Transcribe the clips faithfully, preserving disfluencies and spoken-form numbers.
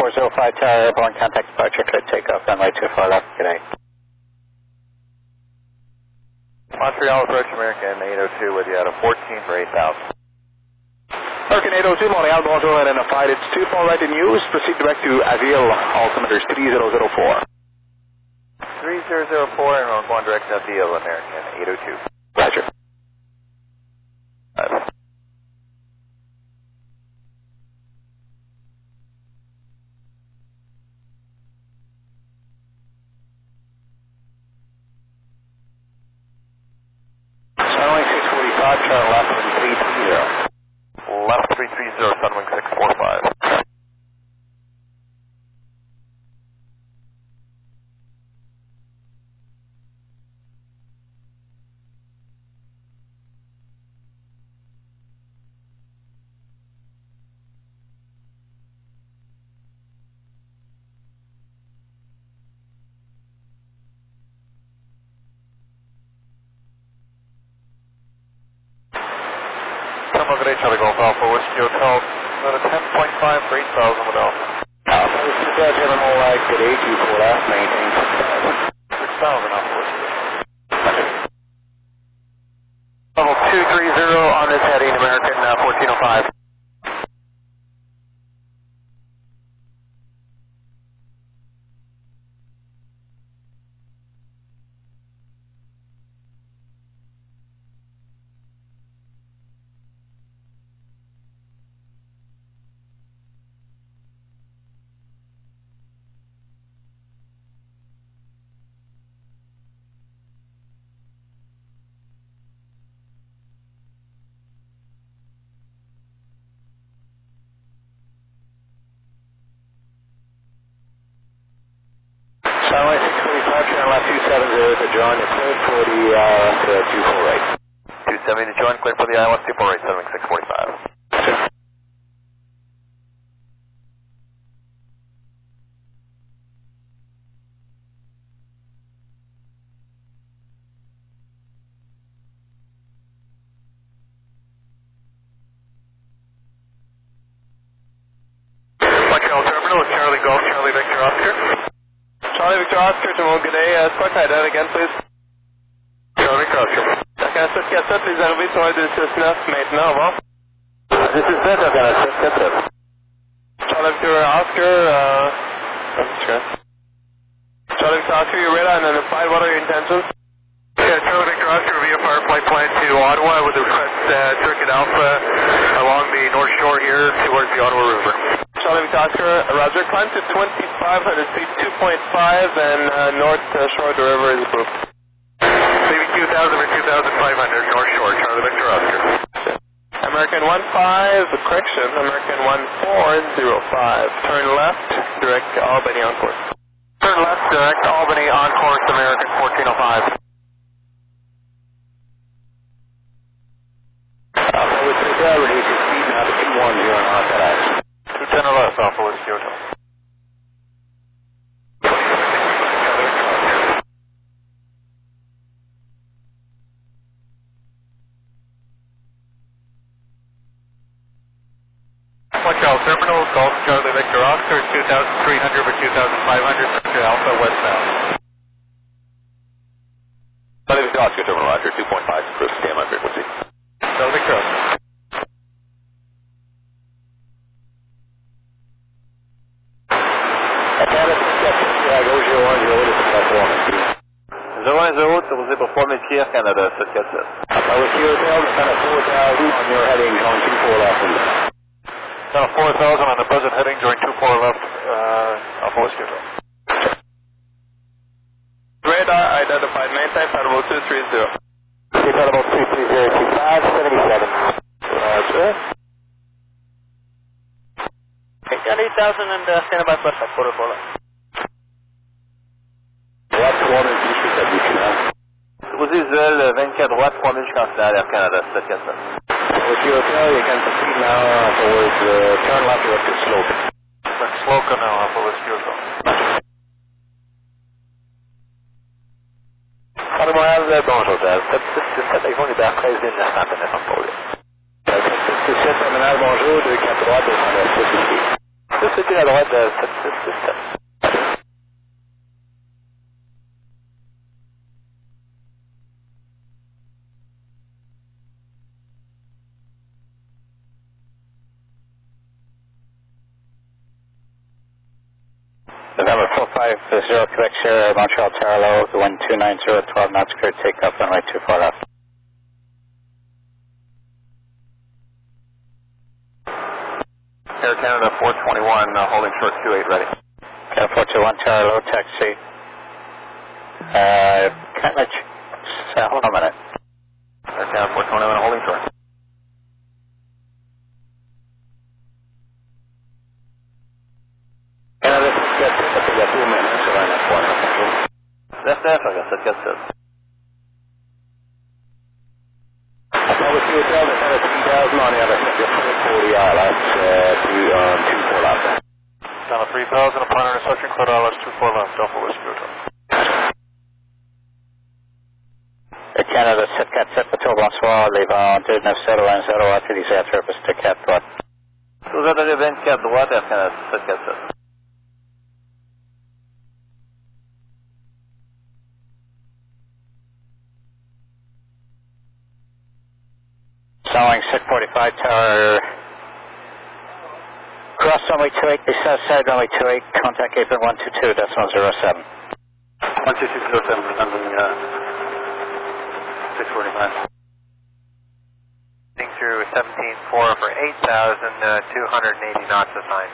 four zero five Tower Airborne, contact departure, clear takeoff, runway two four left, good day. Montreal approach American eight oh two with you at a fourteen for eight thousand. American eight oh two, Montreal, bonjour, identified. It's two four right in use. Proceed direct to Aville, altimeters three zero zero four. three zero zero four, and we're going direct to Aville, American eight oh two. Roger. Five. Sunwing six forty-five, turn left three three zero. Left three three zero, Sunwing six forty-five. Good day, Charlie Golf Alpha, Whiskey Hotel, at a ten point five for eight thousand with Alpha. Alpha, this is uh, General Light, good day, two four left, maintain six thousand. six thousand Alpha Whiskey. Level two three zero on this heading, American uh, fourteen oh five. Sunwing six forty-five, turn left two seven zero to join, it's clear for the uh, to two four right. two seventy to join, clear for the I L S two four right, Sunwing six forty-five. Montreal Terminal, Charlie Golf, Charlie Victor Oscar. Charlie Victor Oscar, tomorrow, good day. Uh, squad tie down again, please. Charlie Victor Oscar. Dakar sept quatre sept, les arrivées sont un deux six neuf maintenant, au revoir. This is Zed, Dakar sept quatre sept. Charlie Victor Oscar, uh, that's good. Charlie Victor Oscar, you're radar unidentified. What are your intentions? Yeah, Charlie Victor Oscar, V F R flight plan to Ottawa with the request uh, circuit Alpha along the North Shore here towards the Ottawa River. Charlie Victor Oscar, Roger, climb to twenty-five hundred feet, two point five, and uh, north uh, shore of the river is approved. C V two thousand or two thousand five hundred, North Shore, Charlie Victor Oscar. American one five, correction, American one four zero five, turn left, direct Albany on course. Turn left, direct Albany on course, American fourteen oh five. Alpha, with the gravity, proceed now to two one zero on that ice. two ten or less, Alpha Whiskey Hotel. Montreal Terminal, Golf Charlie Victor Oscar, two thousand three hundred for two thousand five hundred, to Alpha westbound. Charlie Victor Oscar, Terminal Roger, two point five, cruise, stand on frequency. Charlie Victor Oscar. zéro un zéro, autorisé pour trois mille pieds, Air Canada, sept quatre sept. Alpha Whiskey Hotel, descend at four thousand on your heading, going two four left. Down at four thousand on the present heading, join two four left, uh, Alpha Whiskey Hotel. Radar identified, maintain Federal two three zero. Federal two three zero, two five seven seven. Roger. Got eight thousand and uh, stand by for quarter four left. Droite trois mille, je suis établi, Visuel vingt-quatre droite, trois mille, je considère Air Canada, sept quatre sept. Whiskey Hotel, you can proceed now towards uh, turn left direct to Slocan. Slocan now, Alpha Whiskey Hotel. Charlie Montréal, bonjour, sept six sept, avion libère treize mille neuf cents, pas de problème. sept six sept, terminal, bonjour, deux quatre trois, deux cent neuf, deux sept à droite, sept six six sept. November four five zero, Quebec Sierra, Montreal Tower Low, the wind two nine zero, twelve knots, clear takeoff, runway two four left. Air Canada four twenty-one, uh, holding short two eight, ready. Canada four two one, Tower Low, taxi. Uh, can't let you, uh, hold on a minute. Air Canada four twenty-one, holding short. Canada, get it, you got two minutes around that corner. Left F, I guess, that gets it. That was two hotel, that's at three thousand on the other side, just forty hour, that's uh, two, um, two four left. Down to three thousand, upon intersection, clear dollars, two four left, Alpha Whiskey Hotel. Air Canada, sept quatre sept, bateau, bonsoir, les vents deux neuf zéro un zéro, utilisé à Turbo, c'est quatre droite. Vous avez vingt-quatre droite, Air Canada sept quatre sept. Sawing six forty-five, tower, cross runway two eight, the south side runway two eight, contact apron one two two, decimal zero seven. one two two zero seven, presenting uh, six forty-five. Heading through seventeen four for eight thousand two hundred eighty knots assigned.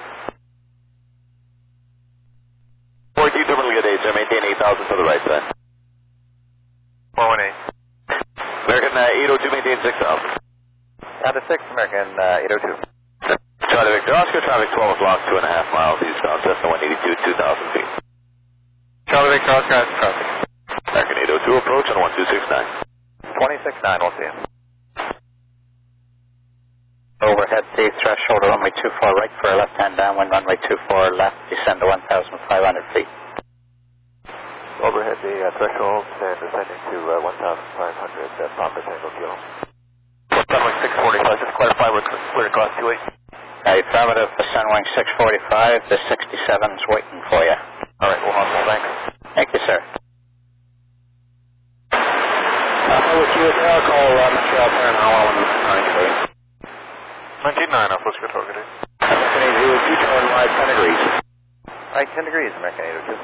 forty-two terminal good eight, sir, maintain eight thousand to the right side. four one eight. American uh, eight oh two, maintain six thousand. Down to six, American uh, eight oh two. Charlie Victor, Oscar, traffic twelve o'clock, two and a half miles eastbound, Cessna one eighty-two, two thousand feet. Charlie Victor, Oscar, traffic. American eight oh two, approach on one two six nine. twenty-six nine, we'll see you. Overhead the threshold of runway two four right for a left-hand downwind, runway two four left, descend to one thousand five hundred feet. Overhead the uh, threshold and descending to uh, one thousand five hundred, uh, Papa Tango Kilo. Sunwing six forty-five, just clarify we're clear across two eight. Affirmative for Sunwing six forty-five, the sixty-seven's waiting for you. All right, we'll hustle, thanks. Thank you, sir. Alpha with you, I'll call uh, Montreal Tower now on nine degree. nineteen nine, Alpha Whiskey Hotel, good day. American eight oh two, turn right ten degrees. Right, ten degrees, American eight oh two.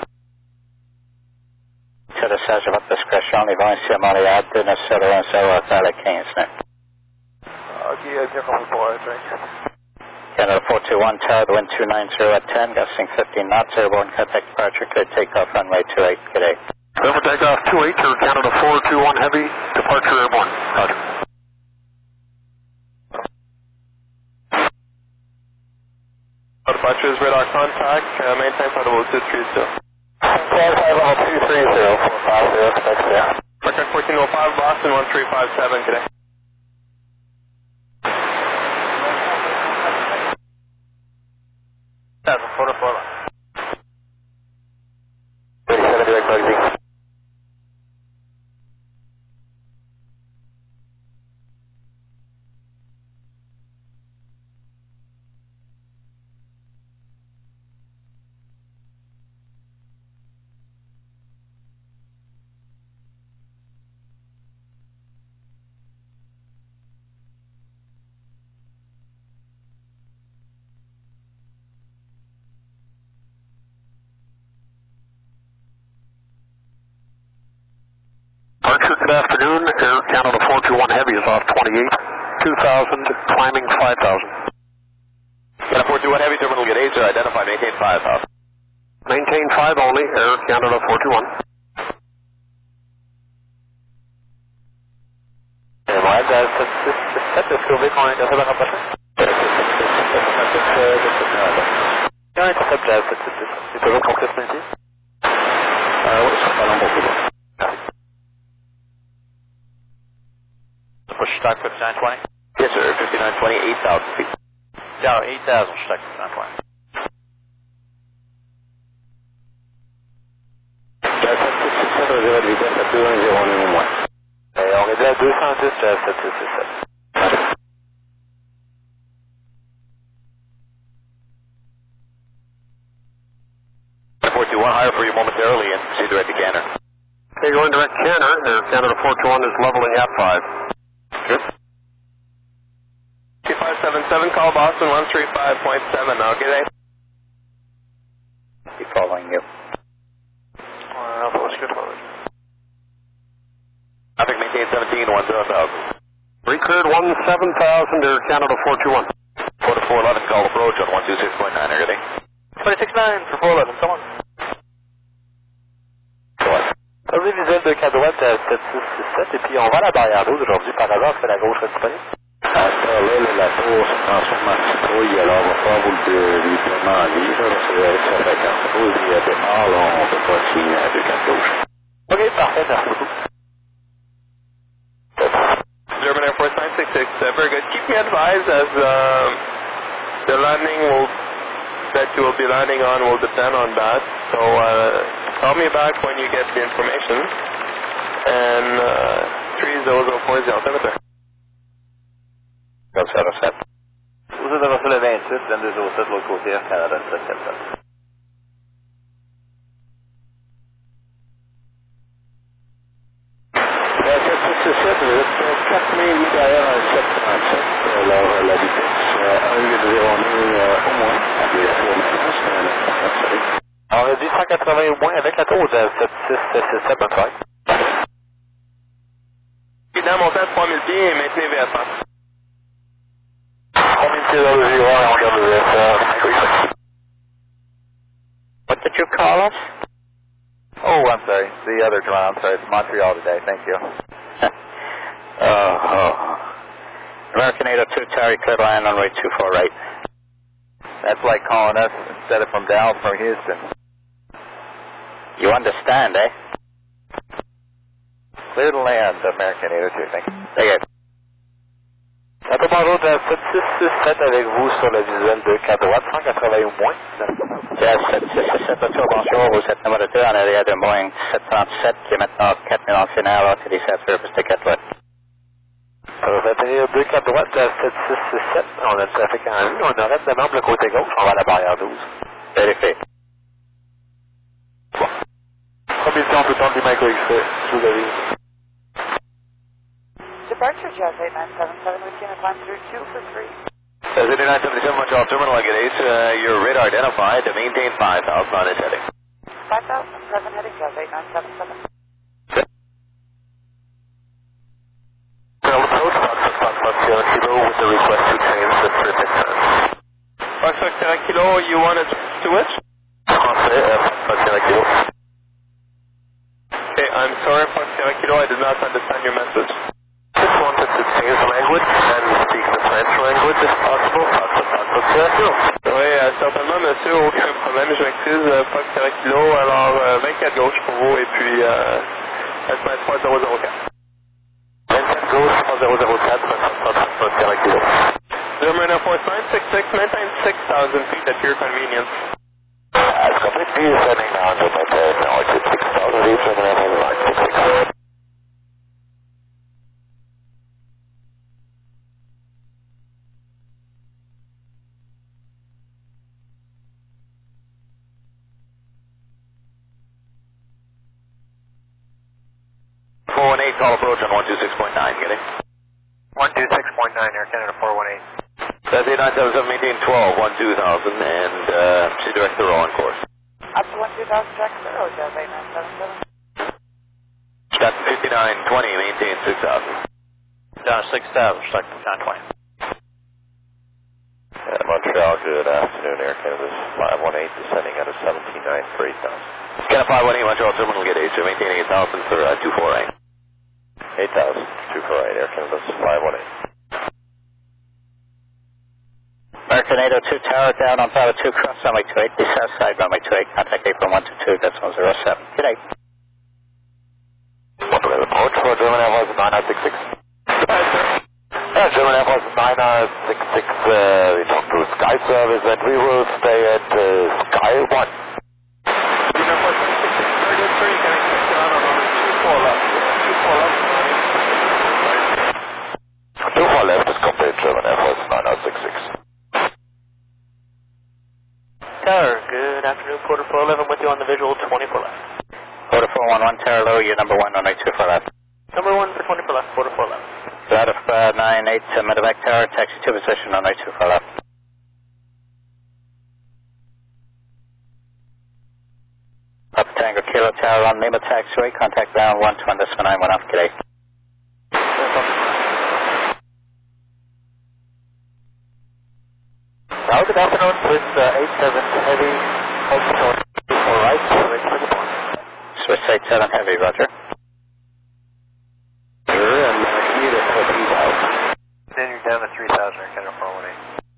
To the south of discretion, les vents ici à Montréal, deux neuf zéro un zéro, à quinze. Ok, zéro pour un drink. Canada four two one, tower, the wind two nine zero at ten, gusting fifteen knots, airborne contact departure, clear takeoff, runway two eight, good day. November takeoff two eight, to Canada four two one heavy, departure airborne. Roger. Departure is radar contact, uh, maintain flight level two three zero. Flight level two three zero, four five zero, expect there. American fourteen oh five, Boston one three five seven, good day. four to four. thirty-seven direct bugsy. Departure, good afternoon. Air Canada four two one heavy is off twenty-eight, two thousand, climbing five thousand. Canada four two one heavy, terminal get eight, sir, identify, maintain five thousand. Maintain five only, Air Canada four two one. Et moi, c'est de sauver quand on est dans la rapprochée. Quand est-ce que ça c'est toujours pour cette ici? Euh, oui, c'est pas long pour tout. Push stock fifty-nine twenty? Yes, sir, fifty-nine twenty, eight thousand feet. Yeah, eight thousand stock fifty-nine twenty. Et on est à deux cent dix, sept six six sept. two one, higher for you momentarily and proceed direct to Canner. Okay, going direct Canner. Air Canada four two one is leveling at five. Good. two five seven seven, call Boston one three five point seven now, good day. Be following you. Uh, Alpha, what's good forward? Traffic maintain seventeen, one zero thousand. Recleared one seven thousand, Air Canada four two one. four to four eleven, call approach on one two six point nine, good day. twenty-six nine for four eleven, someone. Posez visuel de quatre droite à sept six six sept et puis on va à la barrière douze aujourd'hui. Par hasard, c'est la gauche disponible. À ce là la tour se transforme en citrouille, alors on va faire vous le librement en livre, c'est ça fait qu'en douze, il y a des morts, là, on ne peut pas signer à deux quatre gauche. Ok, parfait, merci beaucoup. German Air Force nine six six, uh, very good. Keep me advised as um, the landing will, that you will be landing on will depend on that. So uh, call me back when you get the information. And uh, three zero zero four is the altimeter. zéro zéro sept. Vous êtes reçu le vingt-huit, vingt-deux zéro sept de l'autre côté, Air Canada sept sept sept. Vous êtes quatre mille derrière un sept trente-sept, alors la vitesse un virgule zéro neuf au moins, avec la tour maintenant, c'est un neuf. Alors, on a dit cent quatre-vingts au moins avec la tour de sept six six sept, bonne soirée. Évidemment, montez à trois mille pieds et maintenez V F un. trois mille pieds dans le zéro, et on regarde le V F un. What did you call us? Oh, I'm sorry. The other command, I'm sorry. It's Montreal today. Thank you. oh, oh. American eight oh two, Terry, clear to land on runway two four right. That's like calling us instead of from Dallas from Houston. You understand, eh? Clear to land, American eight oh two. Thank you. Very good. Bateau bonjour de sept six six sept avec vous sur le visuel de quatre droite, cent quatre-vingts au moins. Yes, sept six six sept, bonjour, bonjour, vous êtes numéro deux en arrière de Boeing sept trente-sept qui est maintenant quatre mille en finale, à dix-sept sur piste quatre droite. Alors, vous atteignez deux quatre droite de sept six six sept, on a le trafic en vue, on arrête de membre le côté gauche, on va à la barrière douze. Vérifié. Bon. Promission tout le temps du Micro X, je vous avise. Departure Jazz eight nine seven seven, we can climb through two for three. Jazz eight nine seven seven, Montreal Terminal, I get eight. Uh, your radar identified to maintain five thousand on its heading. five thousand seven heading Jazz eight nine seven seven. Well, approach Fox Fox Kilo with the request to change the traffic time. Fox Fox Kilo, you wanted to switch? Français, uh, Fox Kilo. Okay, I'm sorry, Fox Kilo, I did not understand your message. Just wanted to change the language and speak the French language if possible. Fox Fox Kilo. Oui, euh, certainement, monsieur, aucun problème, je m'excuse, euh, Fox Kilo, alors euh, vingt-quatre gauche pour vous, et puis euh, S M S trois zéro zéro quatre. vingt-quatre gauche, trois zéro zéro quatre, Fox Kilo. German Air Force nine six six, maintain six thousand feet at your convenience. That's completely setting down to my bed now. It's at six thousand feet, German Air Force nine six six. four one eight, call approach on one two six point nine, getting? one two six point nine, Air Canada four one eight. That's eight nine seven seven, maintain twelve, one two thousand, and uh, she directs the roll on course. Up to one two thousand, track zero, Jazz eight nine seven seven. That's fifty-nine twenty, maintain six thousand. Down six thousand, stuck to nine twenty. Uh, Montreal, good afternoon, Air Canada five one eight, descending at a seventeen nine for eight thousand. Canada five one eight, Montreal Terminal, get eight, so maintain eight thousand for uh, two four eight. eight thousand, two four eight, Air Canada five one eight. American eight oh two, tower down on Bravo two, cross runway two eight, the south side runway two eight, contact April one two two, that's one zero seven. Good day. One to approach for German Air Force nine nine six six. Hi, sir. Yeah, German Air Force nine nine six six, uh, we talk to Sky Service and we will stay at uh, Sky one. German Air Force nine six six, very good, sir. You can expect you on on two four left. two four left. two four left is complete, German Air Force nine nine six six. Tower, good afternoon, quarter four eleven with you on the visual, twenty-four left. Quarter four one one, Terra Low, you're number one on eight two four left. Number one for twenty-four left, quarter four eleven. Out of uh, nine eight, uh, Medevac Tower, taxi to position on eight two four left. Up Tango Kilo Tower on Lima Taxiway, contact ground one two one decimal nine one off, g'day. Now, good afternoon, Swiss uh, eight seven Heavy, Oxford, all right, ready for the point. Swiss eight seven Heavy, roger. Sure, and uh, commute at three thousand. Then you're down to three thousand, Air Canada four one eight.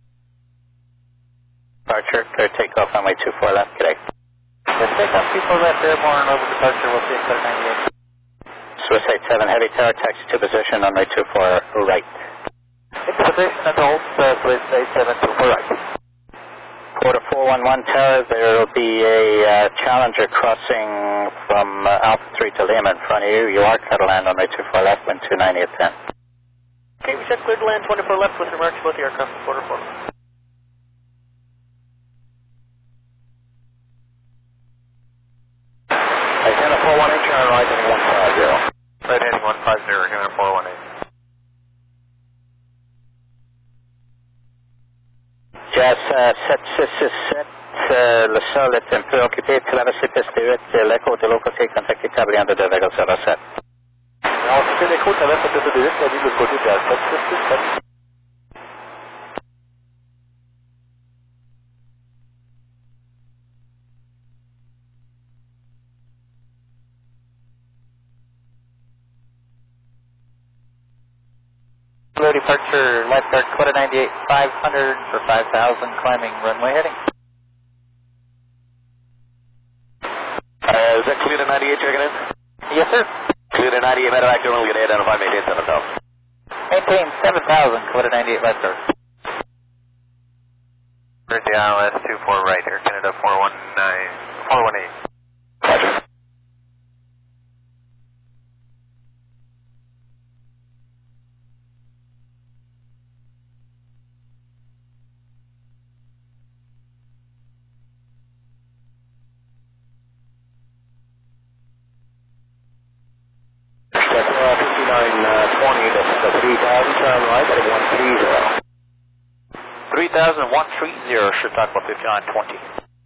Departure, clear takeoff on way two four left, g'day. Let's take off people left airborne over departure, we'll see at ninety-eight. Swiss eight seven Heavy Tower, taxi to position on way two four right. Into position at the hold, uh, Swiss eight seven two four right. Quarter four one one Tower, there will be a uh, Challenger crossing from uh, Alpha three to Lima in front of you. You are clear to land on way two four left, wind two ninety at ten. Okay, we said clear to land twenty-four left with remarks about the aircraft, quarter four. Canada four one eight, turn right heading one five zero. Right heading one five zero, Air Canada four one eight. Jazz sept six six sept, le sol est un peu occupé, traversez piste huit, l'écho de l'autre côté, contactez tablier de deux virgule zéro sept. Alors, si l'écho traverse la piste de huit, la ligne de l'autre côté, c'est à sept six six sept. Departure, lifeguard, quarter ninety-eight, five hundred for five thousand, climbing runway heading. Uh, is that clear to ninety-eight checking in? Yes, sir. Clear to ninety-eight, Medevac Terminal, get identify, maintain seven thousand. Maintain seven thousand, quarter ninety-eight lifeguard. Bridge I L S two four right, Air Canada four one nine, four one eight. Roger. three thousand one thirty, should talk about fifty-nine twenty.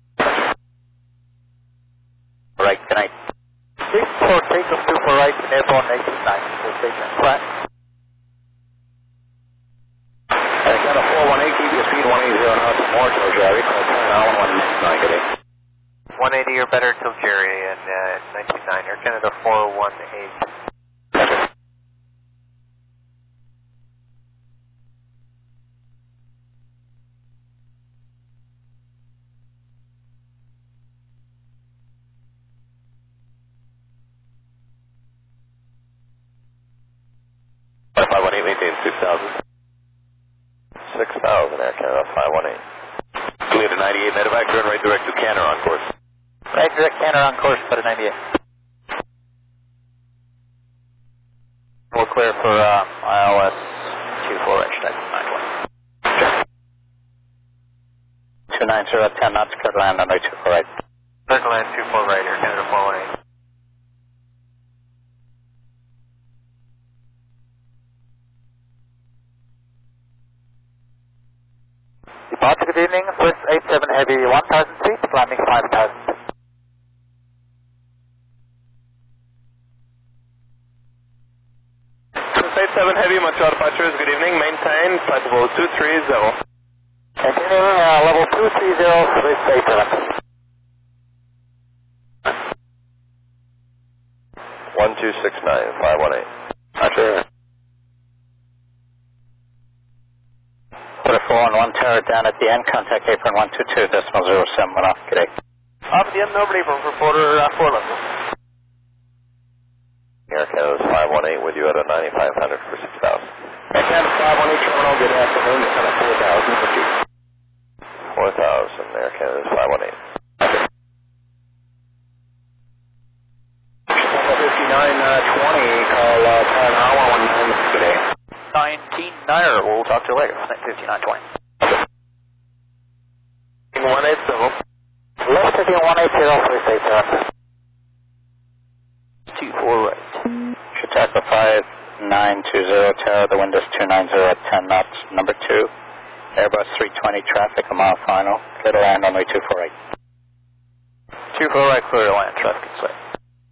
Right, good night. six four, takeoff two for right, airborne eighteen nine, we'll take that flat. Canada four one eight, keep your speed one eighty knots or more, till Jerry, call turn now one ninety-nine, good day. one eighty or better till Jerry, and uh, ninety-nine, Air Canada four one eight. Roger. five one eight, maintain six thousand. six thousand, Air Canada five one eight. Clear to ninety-eight, Medevac, turn right direct to Canner on course. Right direct Canner on course, quarter ninety-eight. We'll clear for uh, I L S two four H, nine twenty. two nine zero, ten knots, clear to land on way two four right. Clear to land two four right, Air Canada four one eight. Departure, good evening, Swiss eight seven Heavy, one thousand feet, landing five thousand. Swiss eight seven Heavy, Montreal departures, good evening, maintain, flight level two three zero. Continuing uh, level two three zero, Swiss eight seven. one two six nine, five one eight. Roger. Quarter four one one Tower down at the end, contact apron one two two decimal zero seven one off, g'day. Off the end, nobody from reporter uh, four level. Air Canada five one eight with you at a ninety-five hundred for six thousand. Air Canada five one eight, terminal, good afternoon, it's at four thousand for two. four thousand, Air Canada five one eight. fifty-nine twenty, call uh, ten hour one nine today. nineteen niner, we'll talk to you later, fifty-nine twenty. one eight seven. Left heading one eight zero, first eight zero. two four right. Chautauqua five nine two zero, tower, the wind is two nine zero at ten knots, number two. Airbus three twenty traffic, a mile final. Clear to land, runway two four eight. two four right, clear to land, traffic in sight.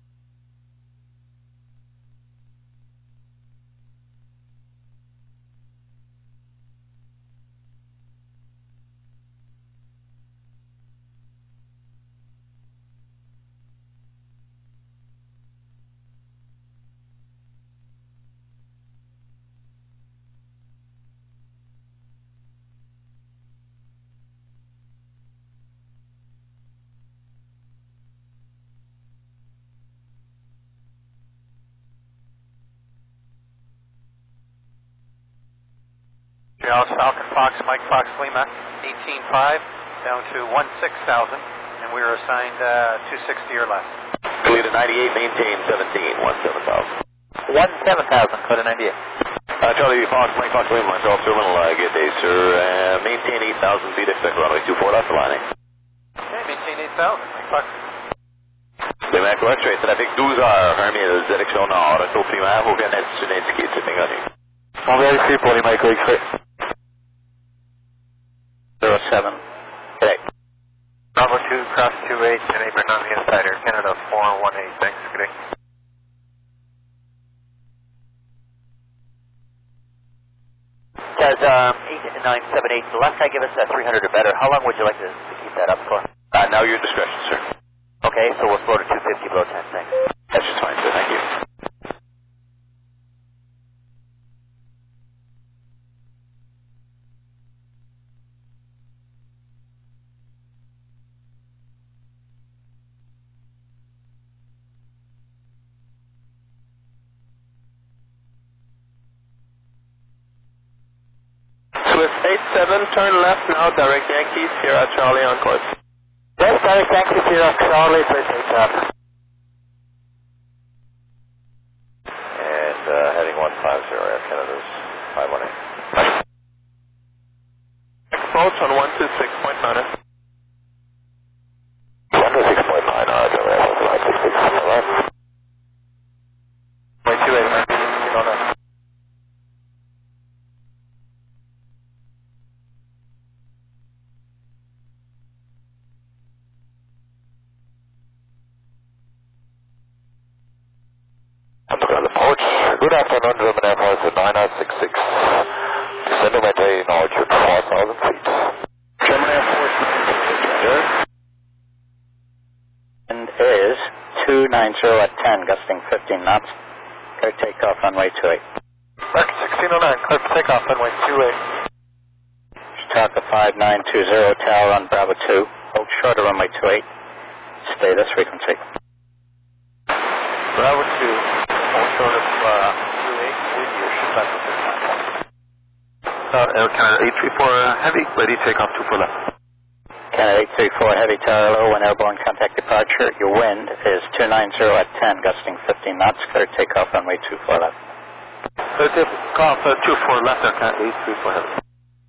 Dallas Falcon Fox, Mike Fox Lima, eighteen five, down to one six thousand, and we are assigned uh, two sixty or less. Clear to ninety-eight, maintain seventeen, one seven thousand. one seven thousand, clear to ninety-eight. Uh, Charlie Fox, Mike Fox Lima, Charles Terminal, uh, good day, sir. Uh, maintain eight thousand feet, expect runway two four left aligning. Okay, maintain eight thousand, Mike Fox. Limac X-ray, traffic douze heures, Hermile, direction nord, retour primaire, aucun altitude indiqué, c'est inconnu. On vérifie pour les Mike X-ray. zero seven. Okay. Bravo two, cross two eight, and apron on the inside, Air Canada four one eight, thanks, good day. Does um, eight nine seven eight left eye give us uh, three hundred or better? How long would you like to, to keep that up for? Uh, now your discretion, sir. Okay, so we'll slow to two fifty below ten, thanks. That's just fine, sir, thank you. Swiss eight seven, turn left now, direct Yankees, Sierra Charlie on course. Yes, direct Yankee Sierra Charlie, first eight zero. And uh, heading one five zero, Air Canada's five one eight. Approach on one two six point nine. one two six point nine, uh, Delta Airport, one six six, left. Point two eight, you know that. Good afternoon, German Air Force nine nine six six. Descend to maintain altitude four thousand feet. German Air Force nine nine six six. Wind is two nine zero at ten, gusting fifteen knots. Clear takeoff, runway two eight. Mark sixteen oh nine, clear for takeoff, runway two eight. Chautauqua five nine two zero, tower on Bravo two. Hold short of runway two eight. Stay this frequency. Bravo two, hold short of uh, two eight, with your Chautauqua this time. Uh, Air Canada eight three four uh, heavy, ready, takeoff two four left. Canada eight three four, heavy tower low, when airborne contact departure. Your wind is two nine zero at ten, gusting fifteen knots. Clear takeoff, runway two four left. Clear takeoff uh, two four left, Air Canada eight three four heavy.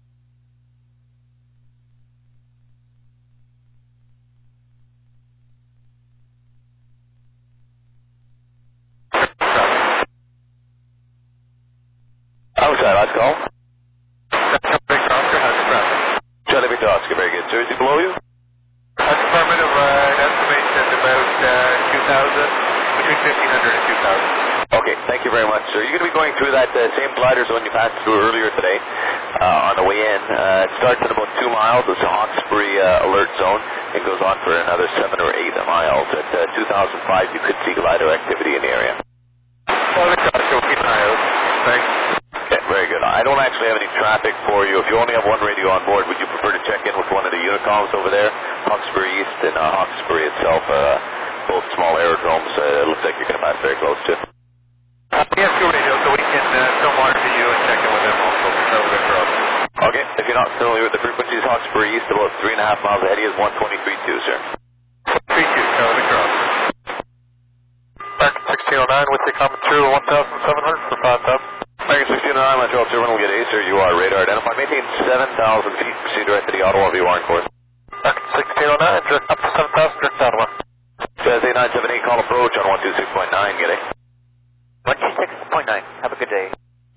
Outside, let's go. Victor Oscar has traffic. Charlie Victor Oscar, very good. Sir, is he below you? That's affirmative, uh, an estimation about uh, two thousand, between fifteen hundred and two thousand. Okay, thank you very much, sir. You're going to be going through that uh, same glider zone you passed through earlier today uh, on the way in. Uh, it starts at about two miles. It's a Hawkesbury uh, alert zone. It goes on for another seven or eight miles. At uh, two thousand five, you could see glider activity in the area. Charlie Victor Oscar, keep an eye out. Thanks. Okay, very good. I don't actually have any traffic for you. If you only have one radio on board, would you prefer to check in with one of the Unicoms over there? Hawkesbury East and uh, Hawkesbury itself, uh, both small aerodromes. Uh, it looks like you're going to pass very close to. Uh, we have two radios, so we can uh, still monitor you and check in with them also for Charlie Victor Oscar. Okay, if you're not familiar with the frequencies, Hawkesbury East, about three and a half miles ahead of you is one twenty-three point two, sir. three two, Charlie Victor Oscar. Back at sixteen oh nine, with the coming through one thousand seven hundred for five thousand. Back at sixteen oh nine, Montreal Terminal, get A, sir. You are radar identified. Maintain seven thousand feet. Proceed direct to the Ottawa V one course. six zero nine, direct up to seven thousand, direct Ottawa. Jazz eight nine seven eight, call approach on one two six point nine, g'day. one two six point nine, have a good day.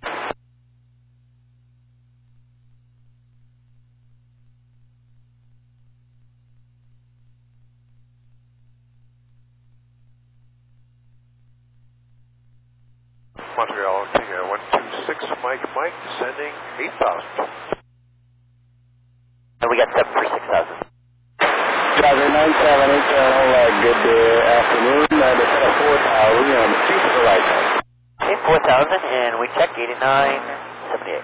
Montreal, Kenya, one two six, Mike, Mike, descending eight thousand. And we got seven for six thousand. Driver nine seven eight, uh, good uh, afternoon. Uh, descend at four thousand, on the street to the right. Okay, four thousand, and we check eighty-nine seventy-eight.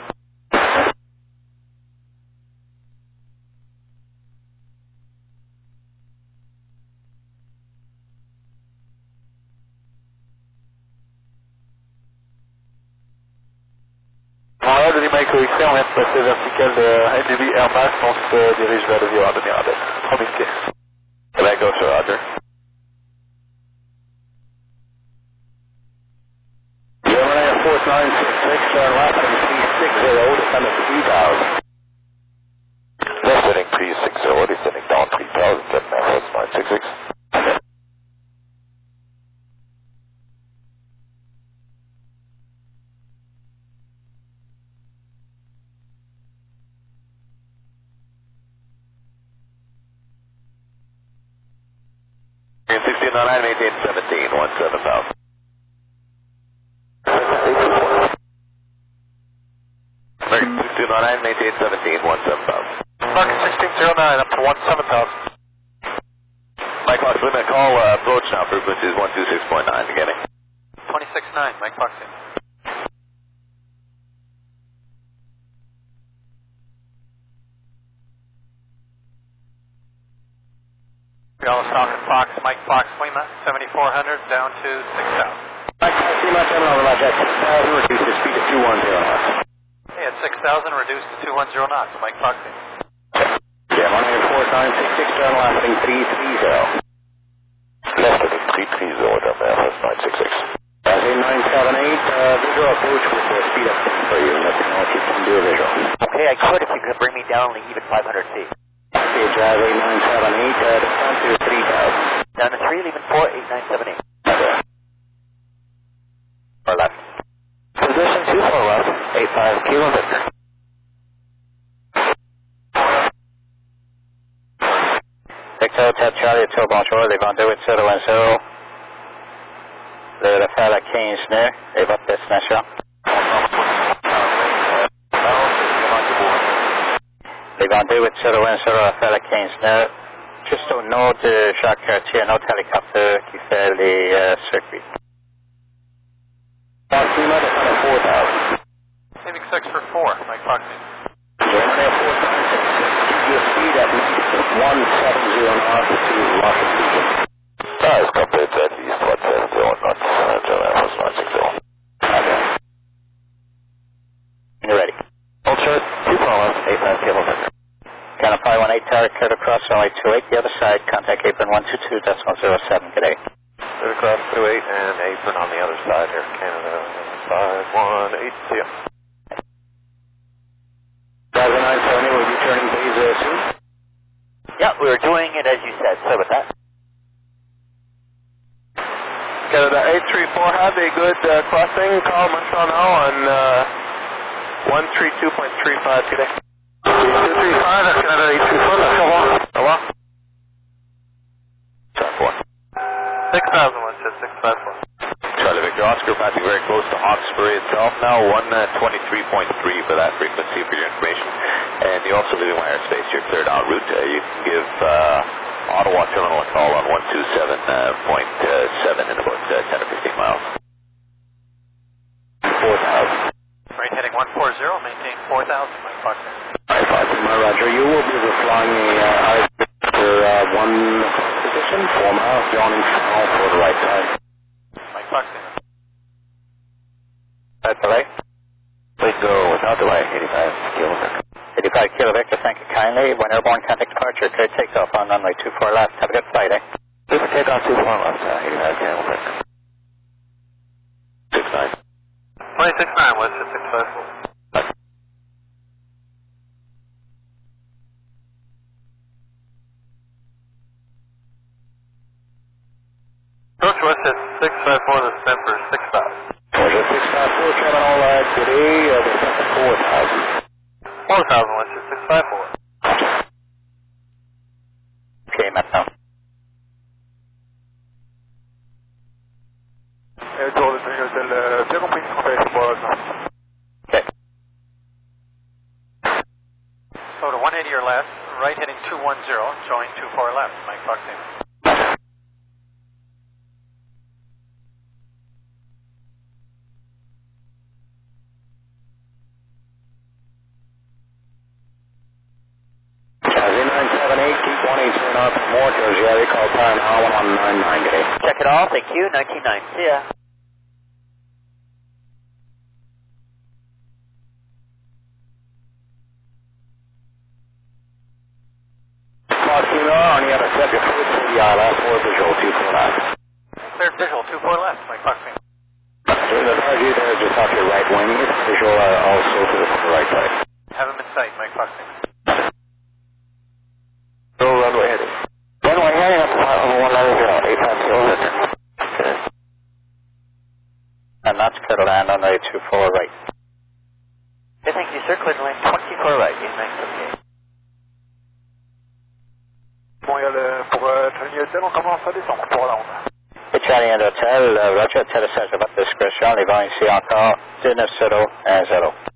Montréal, Denis Mike X, on vient de passer vertical de N D B Airbus, on se dirige vers le Violard de Mirabel. trois mille pieds. Quebec, go, sir, Roger. German Air Force nine six six, turn left and three six zero, descend at three thousand. Descending three six zero, descending down three thousand, German Air Force nine six six. sixteen oh nine, maintain seventeen, one seven thousand. American sixteen oh nine, maintain seventeen, one seven thousand. American sixteen oh nine, up to one seven thousand. Mike Fox, limit call, uh, approach now, frequency is one two six point nine, beginning. twenty-six nine, Mike Fox in. Dallas Falcon Fox, Mike Fox Lima, seventy-four hundred down to six thousand. Mike Fox Lima, terminal over Roger, six thousand, reduce the speed to two one zero knots. Hey, at six thousand, reduced to two one zero knots, Mike Fox in. German Air Force nine six six, turn left heading three three zero. Left heading three three zero, German Air Force nine six six. Jazz eight nine seven eight, uh, visual approach with the speed up for you, let me know if you can do a visual. Okay, I could if you could bring me down only even five hundred feet. Okay, Jazz eight nine seven eight, uh, descend to three thousand. Down to three, leaving four, eight nine seven eight. Or left. Position two four left, eight five, Kilo Victor. Victor Hotel Charlie, Hotel Bonjour, les vendeurs huit zéro un zéro. Le Rafale à quinze nœuds, et votre destination. Les vendeurs huit zéro un zéro, Rafale à quinze nœuds. Juste au nord de Jacques Cartier, un autre hélicoptère qui fait les euh, circuits. Fox Lima, descend at four thousand. Saving six for four, Mike Fox in. German Air Force nine six six, keep your speed at one seven zero knots to Rocket Region. Size compared to at least one seven zero knots, uh, German Air Force nine six zero. Okay. You're ready. Hold short, two four left, eight five, Kilo Victor. Canopy one eight, tower cleared across runway two eight, the other side, contact apron one two two decimal zero seven, good day. Clear across two eight and apron on the other side here, Canada, side one eight, see ya. Jazz nine seventy, will you turning please uh, soon? Yeah, we were doing it as you said. Sorry about that. Canada eight three four, have a good uh, crossing. Call Montreal now on uh, one three two point three five today. two three five, that's Canada eight three four, that's Au revoir. Au revoir. Track one. six thousand, one six five four. Charlie Victor Oscar, passing very close to Hawkesbury itself now, one twenty-three point three for that frequency for your information. And you're also leaving my airspace, you're cleared en route. Uh, you can give uh, Ottawa Terminal a call on one two seven point seven in about uh, ten or fifteen miles. four thousand. Right heading one four zero, maintain four thousand, Mike Fox in. Alright, Fox Lima, Roger, you will be flying a uh, for uh, one position, four miles, yawning channel for the right side. Mike Fox in. That's delay. Please go without delay, eighty-five, Kilo Victor. eighty-five Kilo Victor, thank you kindly. When airborne contact departure, clear takeoff on runway two four left. Have a good flight, eh? Clear for takeoff two four left, uh, eighty-five, Kilo Victor. six nine. twenty-six nine, West six five four. six five four, the stem for six five. Roger, six five four, terminal uh, today, uh, the stem for four thousand. four thousand, Western six five four. OK, maintenant. Tour de Saint Hôtel, bien compris, OK. So to one eighty or less, right heading two one zero, showing two four left, Mike Fox Newman. nine seven eight, keep one eight zero up from Mortars, Jerry, call time now one one nine nine today. Check it all, thank you, nineteen nine, see ya. Foxino, on the other set, your first C D I, last four visual, two four left. Cleared visual, two four left, Mike Fox Newman. During the R G there, just off your right wing, visual uh, also to the right side. Have him in sight, Mike Fox Newman. No runway heading. Runway heading up to one level zero, eight five zero, listen. And that's clear to land on runway two four right. Okay, thank you, sir. Clear to land twenty-four right, nice, okay. Montréal, pour euh, Charlie Hotel, on commence à descendre pour la ronde. Et Charlie and Hotel, uh, Roger, atterrissage de votre discrétion, les vents ici encore, dix-neuf zéro un zéro.